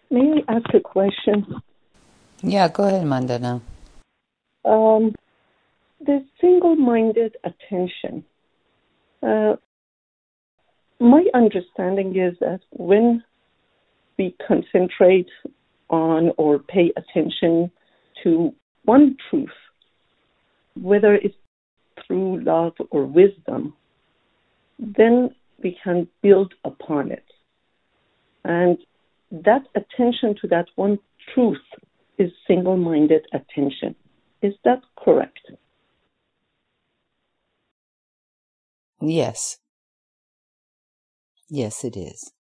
May I ask a question? Yeah, go ahead, Mandana. Um, the single-minded attention. Uh, my understanding is that when we concentrate on or pay attention to one truth, whether it's through love or wisdom, then we can build upon it. And that attention to that one truth is single-minded attention. Is that correct? Yes. Yes, it is.